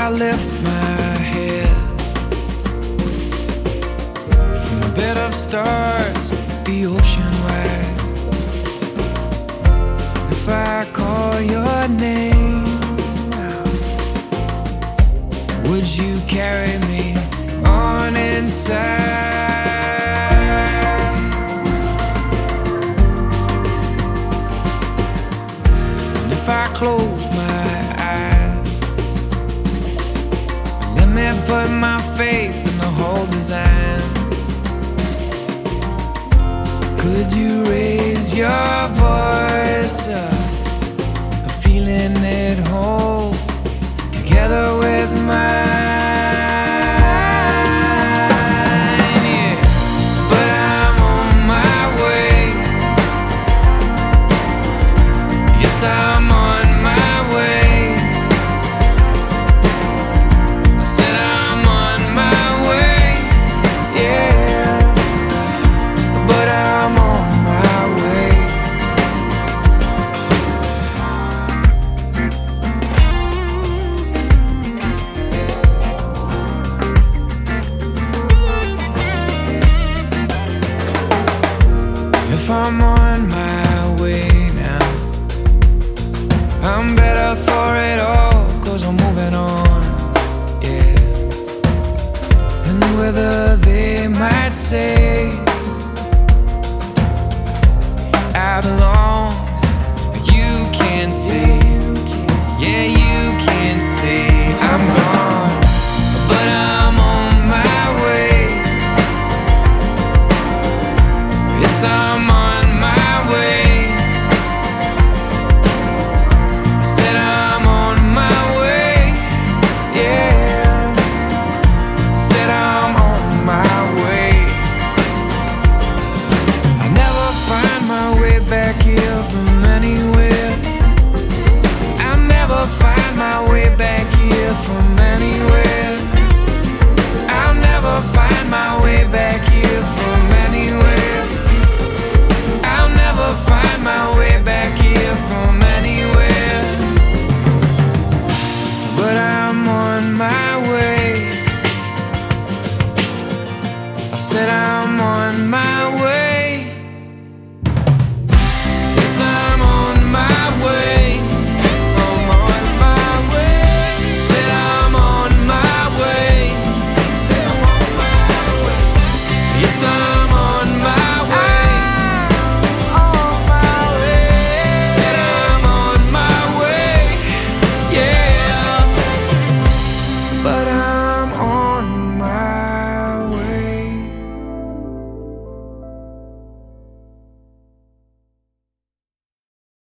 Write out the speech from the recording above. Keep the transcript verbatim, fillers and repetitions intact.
I lift my head from a bed of stars, the ocean wide. If I call your name out, would you carry me on inside? And if I close my eyes, let me put my faith in the whole design. Could you raise your voice up, a feeling it hold together with mine? Yeah. But I'm on my way. Yes, I'm on my way. I said I'm on my way. Yeah. But I'm on my way. If I'm on my way now, I'm better for it all, 'cause I'm moving on, yeah. And whether they might say I belong, you can't see, yeah, you can't see I'm gone, but I'm on my way. Yes, I'm on my way. Said I'm on my way, yeah. Said I'm on my way. I never find my way back here from anywhere. I'll never find my way back here from anywhere. I'll never find my way back here from anywhere. I'll never find my way back here from anywhere. But I'm on my way. I said I'm on my